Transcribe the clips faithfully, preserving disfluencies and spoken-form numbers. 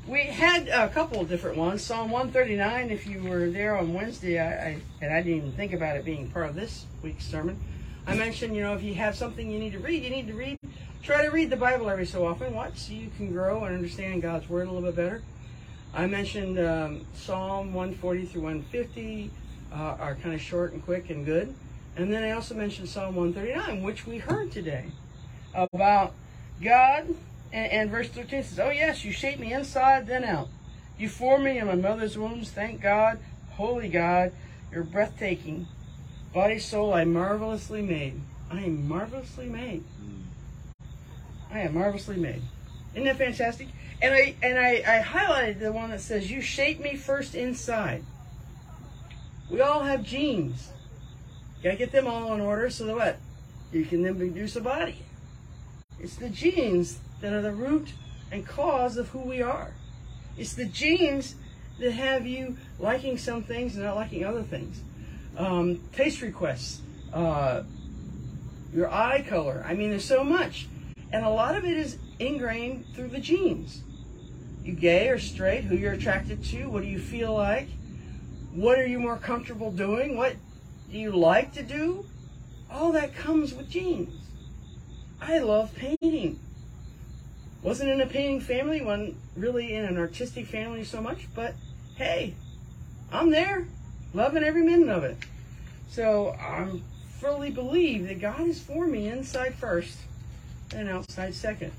We had a couple of different ones. Psalm one thirty-nine, if you were there on Wednesday, I, I and I didn't even think about it being part of this week's sermon. I mentioned, you know, if you have something you need to read, you need to read. Try to read the Bible every so often. What? So you can grow and understand God's Word a little bit better. I mentioned um, Psalm one forty through one fifty uh, are kind of short and quick and good. And then I also mentioned Psalm one thirty-nine, which we heard today, about God. And, and verse thirteen says, oh yes, you shaped me inside, then out. You formed me in my mother's wombs. Thank God, holy God, you're breathtaking. Body, soul, I marvelously made. I am marvelously made. I am marvelously made. Isn't that fantastic? And I and I, I highlighted the one that says, you shaped me first inside. We all have genes. You gotta get them all in order so that what? You can then produce a body. It's the genes that are the root and cause of who we are. It's the genes that have you liking some things and not liking other things. Um, taste requests, uh, your eye color. I mean, there's so much. And a lot of it is ingrained through the genes. You gay or straight, who you're attracted to, what do you feel like? What are you more comfortable doing? What do you like to do? All that comes with genes. I love painting. Wasn't in a painting family, wasn't really in an artistic family so much, but hey, I'm there, loving every minute of it. So I fully believe that God is for me inside first and outside second.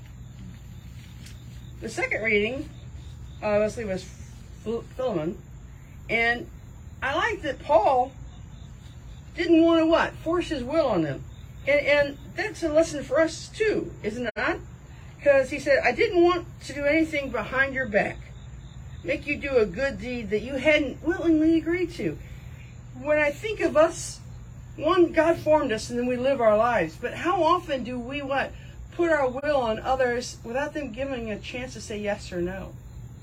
The second reading, uh, Leslie, was Philemon, and I like that Paul didn't want to what? Force his will on them. And, and that's a lesson for us too, isn't it not? Because he said, I didn't want to do anything behind your back. Make you do a good deed that you hadn't willingly agreed to. When I think of us, one, God formed us and then we live our lives. But how often do we what? Put our will on others without them giving a chance to say yes or no?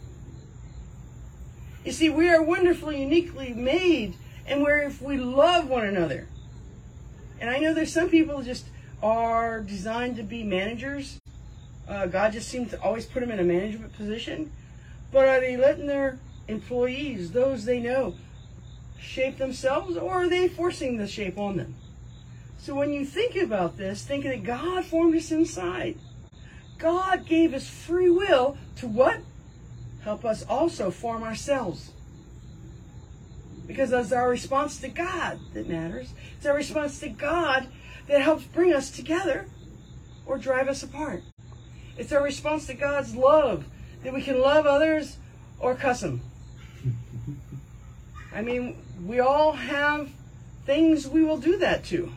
You see, we are wonderfully, uniquely made, and we're if we love one another. And I know there's some people who just are designed to be managers. Uh, God just seems to always put them in a management position. But are they letting their employees, those they know, shape themselves, or are they forcing the shape on them? So when you think about this, think that God formed us inside. God gave us free will to what? Help us also form ourselves. Because it's our response to God that matters. It's our response to God that helps bring us together or drive us apart. It's our response to God's love that we can love others or cuss them. I mean, we all have things we will do that to.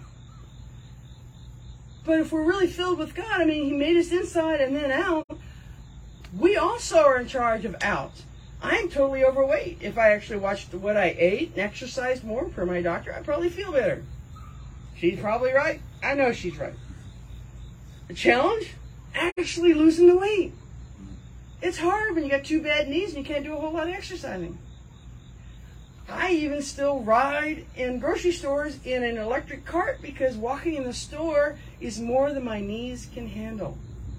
But if we're really filled with God, I mean, He made us inside and then out. We also are in charge of out. I'm totally overweight. If I actually watched what I ate and exercised more per my doctor, I'd probably feel better. She's probably right. I know she's right. The challenge? Actually losing the weight. It's hard when you got two bad knees and you can't do a whole lot of exercising. I even still ride in grocery stores in an electric cart because walking in the store is more than my knees can handle.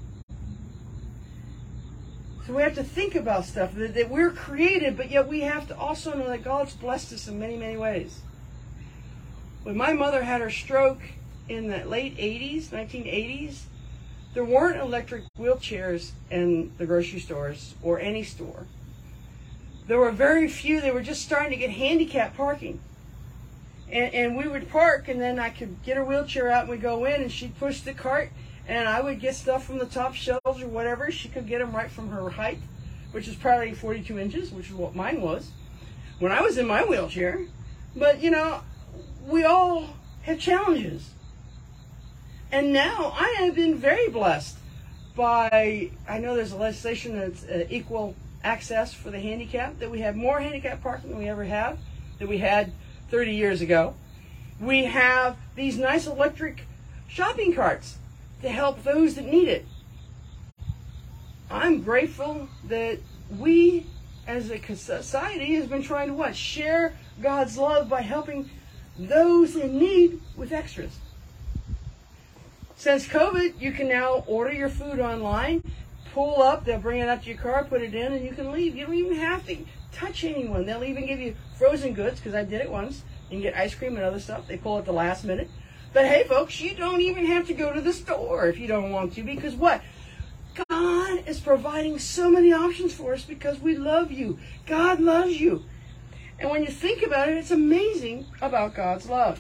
So we have to think about stuff, that, that we're created, but yet we have to also know that God's blessed us in many, many ways. When my mother had her stroke in the late eighties, nineteen eighties, there weren't electric wheelchairs in the grocery stores or any store. There were very few. They were just starting to get handicap parking. And, and we would park, and then I could get her wheelchair out, and we'd go in, and she'd push the cart, and I would get stuff from the top shelves or whatever. She could get them right from her height, which is probably forty-two inches, which is what mine was when I was in my wheelchair. But, you know, we all have challenges. And now I have been very blessed by, I know there's a legislation that's uh, equal access for the handicapped, that we have more handicap parking than we ever have, that we had thirty years ago. We have these nice electric shopping carts to help those that need it. I'm grateful that we as a society has been trying to what? Share God's love by helping those in need with extras. Since COVID, you can now order your food online, pull up, they'll bring it up to your car, put it in, and you can leave. You don't even have to touch anyone. They'll even give you frozen goods, because I did it once. You can get ice cream and other stuff. They pull at the last minute. But hey, folks, you don't even have to go to the store if you don't want to, because what? God is providing so many options for us because we love you. God loves you. And when you think about it, it's amazing about God's love.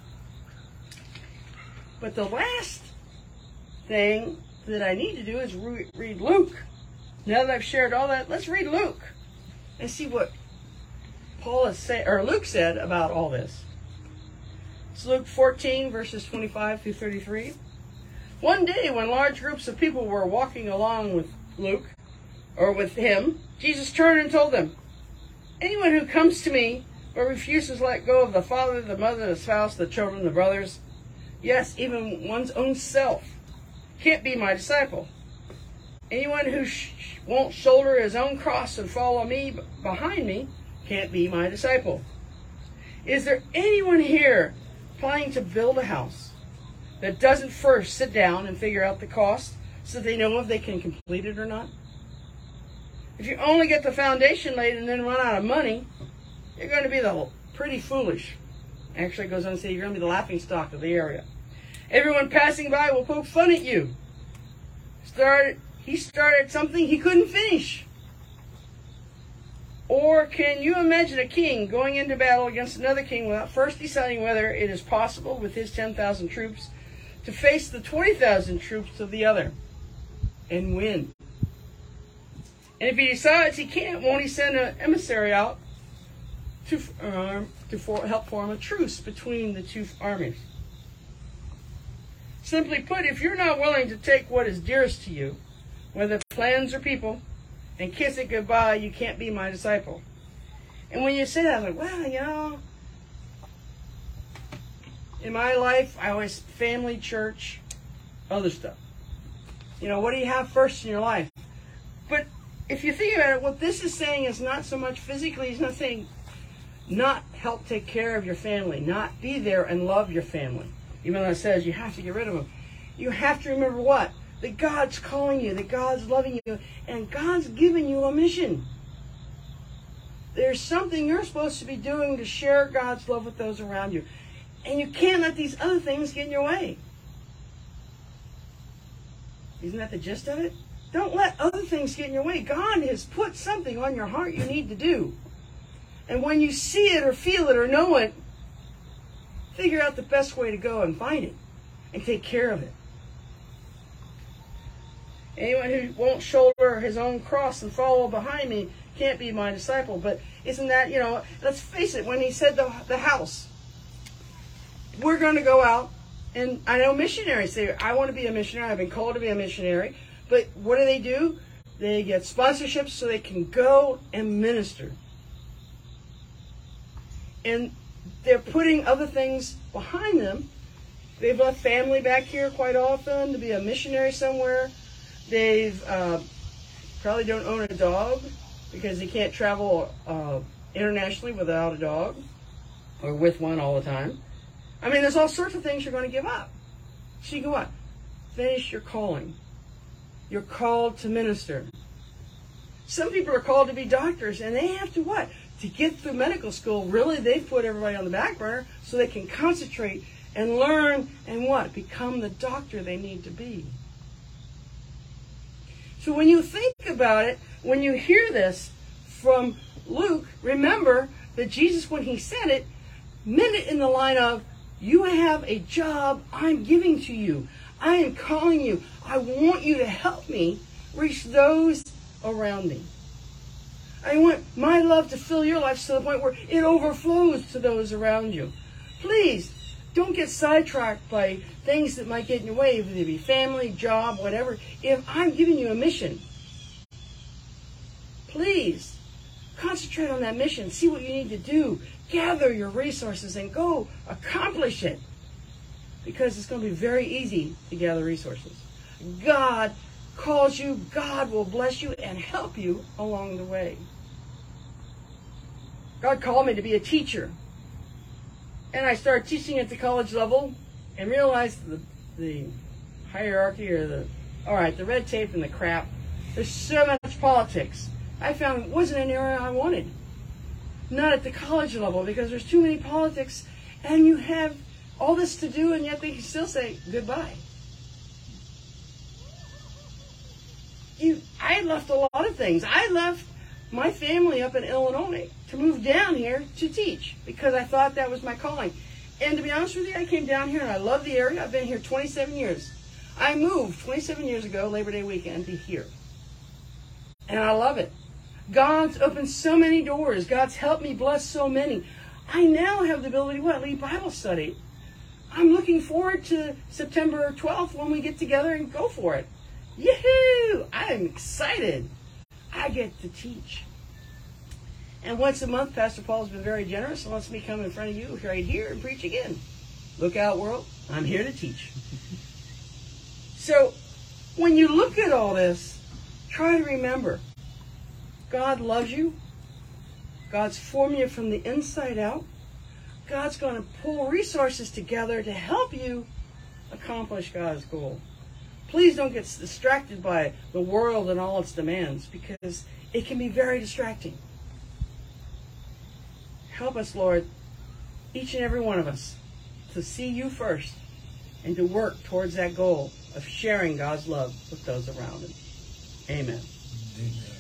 But the last thing that I need to do is re- read Luke. Now that I've shared all that, let's read Luke and see what Paul has said, or Luke said about all this. It's Luke fourteen, verses twenty-five through thirty-three. One day when large groups of people were walking along with Luke, or with him, Jesus turned and told them, anyone who comes to me but refuses to let go of the father, the mother, the spouse, the children, the brothers, yes, even one's own self, can't be my disciple. Anyone who sh- won't shoulder his own cross and follow me behind me can't be my disciple. Is there anyone here planning to build a house that doesn't first sit down and figure out the cost so they know if they can complete it or not? If you only get the foundation laid and then run out of money, you're going to be the pretty foolish. Actually, it goes on to say you're going to be the laughing stock of the area. Everyone passing by will poke fun at you. Started, he started something he couldn't finish. Or can you imagine a king going into battle against another king without first deciding whether it is possible with his ten thousand troops to face the twenty thousand troops of the other and win? And if he decides he can't, won't he send an emissary out to, uh, to for, help form a truce between the two armies? Simply put, if you're not willing to take what is dearest to you, whether plans or people, and kiss it goodbye, you can't be my disciple. And when you say that, I'm like, well, you know, in my life, I always family, church, other stuff. You know, what do you have first in your life? But if you think about it, what this is saying is not so much physically, he's not saying not help take care of your family, not be there and love your family. Even though it says you have to get rid of them. You have to remember what? That God's calling you, that God's loving you, and God's giving you a mission. There's something you're supposed to be doing to share God's love with those around you. And you can't let these other things get in your way. Isn't that the gist of it? Don't let other things get in your way. God has put something on your heart you need to do. And when you see it or feel it or know it, figure out the best way to go and find it and take care of it. Anyone who won't shoulder his own cross and follow behind me can't be my disciple. But isn't that, you know, let's face it, when he said the, the house, we're going to go out, and I know missionaries say, I want to be a missionary, I've been called to be a missionary, but what do they do? They get sponsorships so they can go and minister. And they're putting other things behind them. They've left family back here quite often to be a missionary somewhere. They've uh, probably don't own a dog because they can't travel uh, internationally without a dog or with one all the time. I mean, there's all sorts of things you're going to give up. So you go what? Finish your calling. You're called to minister. Some people are called to be doctors, and they have to what? To get through medical school, really, they've put everybody on the back burner so they can concentrate and learn and what? Become the doctor they need to be. So when you think about it, when you hear this from Luke, remember that Jesus, when he said it, meant it in the line of, you have a job I'm giving to you. I am calling you. I want you to help me reach those around me. I want my love to fill your life to the point where it overflows to those around you. Please, don't get sidetracked by things that might get in your way, whether it be family, job, whatever. If I'm giving you a mission, please concentrate on that mission. See what you need to do. Gather your resources and go accomplish it. Because it's going to be very easy to gather resources. God calls you. God will bless you and help you along the way. God called me to be a teacher. And I started teaching at the college level and realized the, the hierarchy or the, all right, the red tape and the crap There's so much politics. I found it wasn't an area I wanted. Not at the college level, because there's too many politics, and you have all this to do, and yet they can still say goodbye. You, I left a lot of things. I left my family up in Illinois to move down here to teach, because I thought that was my calling. And to be honest with you, I came down here and I love the area. I've been here twenty-seven years. I moved twenty-seven years ago, Labor Day weekend, to here. And I love it. God's opened so many doors. God's helped me bless so many. I now have the ability to what? Lead Bible study. I'm looking forward to September twelfth when we get together and go for it. Yahoo! I'm excited. I get to teach. And once a month, Pastor Paul has been very generous and lets me come in front of you right here and preach again. Look out, world. I'm here to teach. So, when you look at all this, try to remember, God loves you. God's formed you from the inside out. God's going to pull resources together to help you accomplish God's goal. Please don't get distracted by the world and all its demands, because it can be very distracting. Help us, Lord, each and every one of us, to see you first and to work towards that goal of sharing God's love with those around us. Amen. Amen.